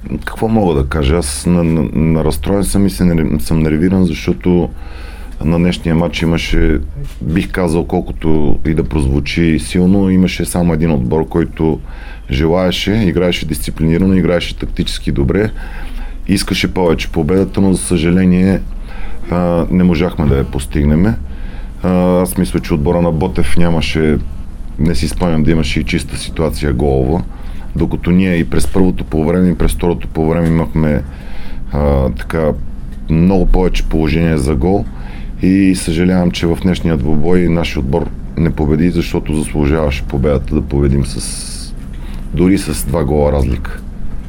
Какво мога да кажа? Аз на разстроен съм и съм нервиран, защото на днешния матч имаше, бих казал, колкото и да прозвучи силно, имаше само един отбор, който желаеше, играеше дисциплинирано, играеше тактически добре, искаше повече победата, но за съжаление не можахме да я постигнем. Аз мисля, че отбора на Ботев нямаше, не си спомням да имаше и чиста ситуация голова, докато ние и през първото полувреме и през второто полувреме имахме така много повече положение за гол и съжалявам, че в днешния двубой нашия отбор не победи, защото заслужаваше победата да победим дори с 2 гола разлика.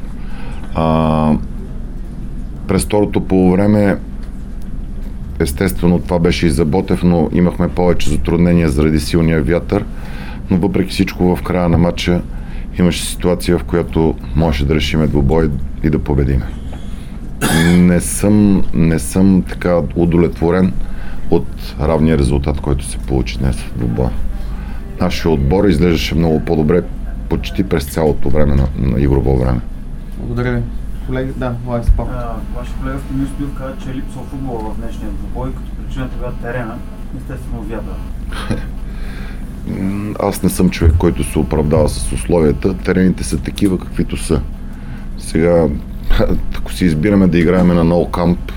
През второто полувреме естествено това беше и за Ботев, но имахме повече затруднения заради силния вятър, но въпреки всичко в края на матча имаше ситуация, в която можеше да решим двубой и да победим. Не съм така удовлетворен от равния резултат, който се получи днес в двубоя. Нашия отбор изглеждаше много по-добре почти през цялото време на игрово време. Благодаря ви. Колеги, да, Лайк Спорт. Вашия колега Фомил Стоилов каза, че е липсва футбола в днешния двубой, като причина тогава терена, естествено вятъра. Аз не съм човек, който се оправдава с условията. Терените са такива, каквито са. Сега, ако си избираме да играем на No Camp,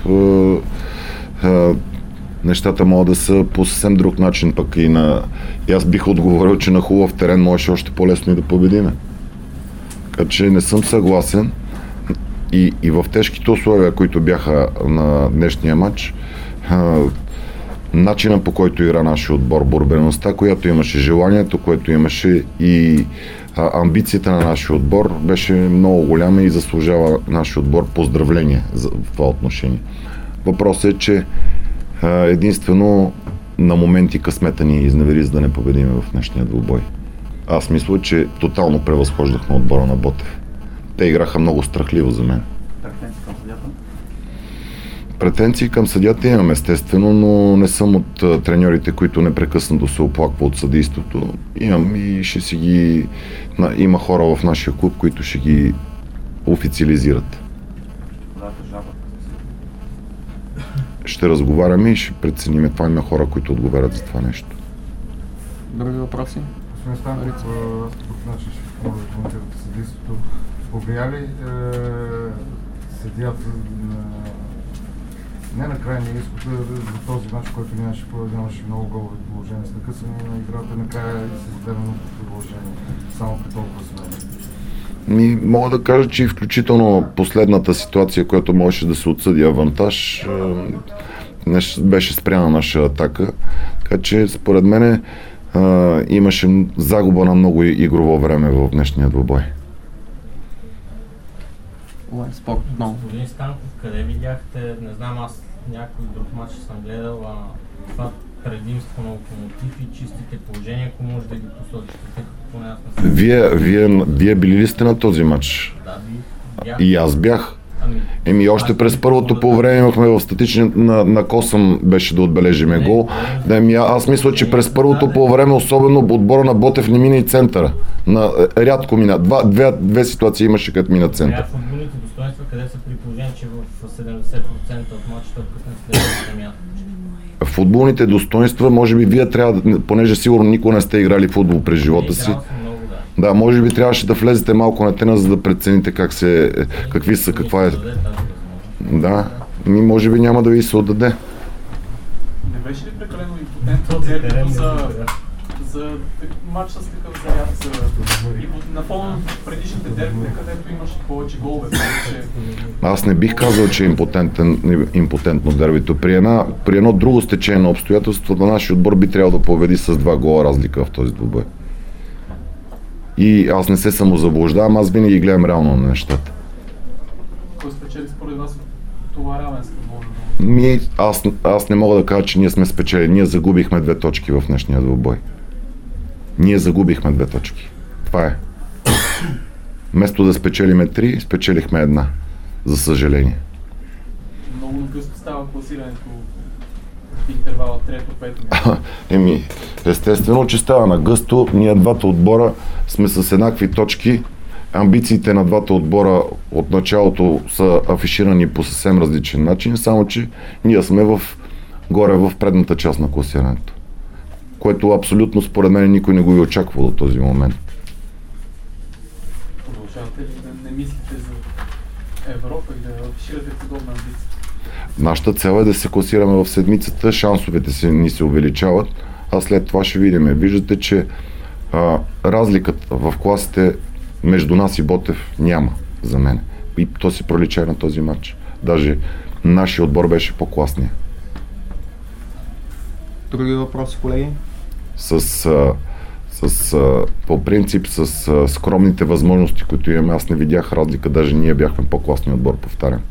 нещата могат да са по съвсем друг начин, пък и аз бих отговорил, че на хубав терен можеше още по-лесно и да победиме. Така че не съм съгласен и в тежките условия, които бяха на днешния матч, начинът, по който игра нашия отбор, борбеността, която имаше, желанието, което имаше и амбицията на нашия отбор беше много голяма и заслужава нашия отбор поздравление в това отношение. Въпросът е, че единствено на моменти късмета ни изневери, за да не победим в днешния двубой. Аз мисля, че тотално превъзхождахме отбора на Ботев. Те играха много страхливо за мен. Претенции към съдията имам естествено, но не съм от треньорите, които непрекъснато се оплаква от съдийството. Имам и има хора в нашия клуб, които ще ги официализират. Ще разговаряме и ще преценим. Това има хора, които отговарят за това нещо. Други въпроси? Господин Станков, аз ще може да коментирате съдийството. Повлия ли съдията не на крайния изход за този мач, който нямаше много голови положения с накъсване на играта, накрая и с изгледаното продължение, само при толкова смени? Мога да кажа, че включително последната ситуация, която можеше да се отсъди авантаж, беше спряна наша атака. Така че според мен имаше загуба на много игрово време в днешния двубой. Спорт отново. Господин Станков, къде видяхте, не знам, аз някой друг матч съм гледал, това предимство на Локомотив и чистите положения, ако може да ги посочите, тъй като поне аз не съм. Вие били ли сте на този матч? Да, бях. И аз бях. Още през първото по време имахме в статичния на Косъм беше да отбележиме гол. Аз мисля, че през първото по време, особено отбора на Ботев, не мина и центъра. Рядко мина. Две ситуации имаше, като мина център. Футболните достоинства, къде са при положение, че в 70% от матчата не сте на място? Футболните достоинства, може би вие трябва, понеже сигурно никога не сте играли футбол през живота си. Да, може би трябваше да влезете малко на тена, за да прецените какви са, каква е. Да, може би няма да ви се отдаде. Не беше ли прекалено импотентно дербито за матч с такъв заряд на фона на предишните дербите, където имаше повече голове? Аз не бих казал, че е импотентно дербито. При едно друго стечение на обстоятелството на нашия отбор би трябвало да победи с 2 гола разлика в този двубой. И аз не се самозаблуждавам, аз винаги гледам реално на нещата. Кой спечели според вас това равенство? Аз не мога да кажа, че ние сме спечели. Ние загубихме 2 точки в днешния двубой. Ние загубихме 2 точки. Това е. Вместо да спечелиме 3, спечелихме 1. За съжаление. Много гъсто става класирането в интервала 3-5. Естествено, че става на гъсто. Ние двата отбора сме с еднакви точки амбициите на двата отбора от началото са афиширани по съвсем различен начин, само че ние сме горе в предната част на класирането. Което абсолютно според мен никой не го и очаква до този момент. Продължавате ли да не мислите за Европа и да афиширате подобна амбиция? Нашата цел е да се класираме в седмицата, шансовете ни се увеличават, а след това ще видим. Виждате, че разликата в класите между нас и Ботев няма за мен. И то се пролича на този матч. Даже нашия отбор беше по-класния. Други въпроси, колеги? По принцип, с скромните възможности, които имаме, аз не видях разлика, даже ние бяхме по-класния отбор, повтарям.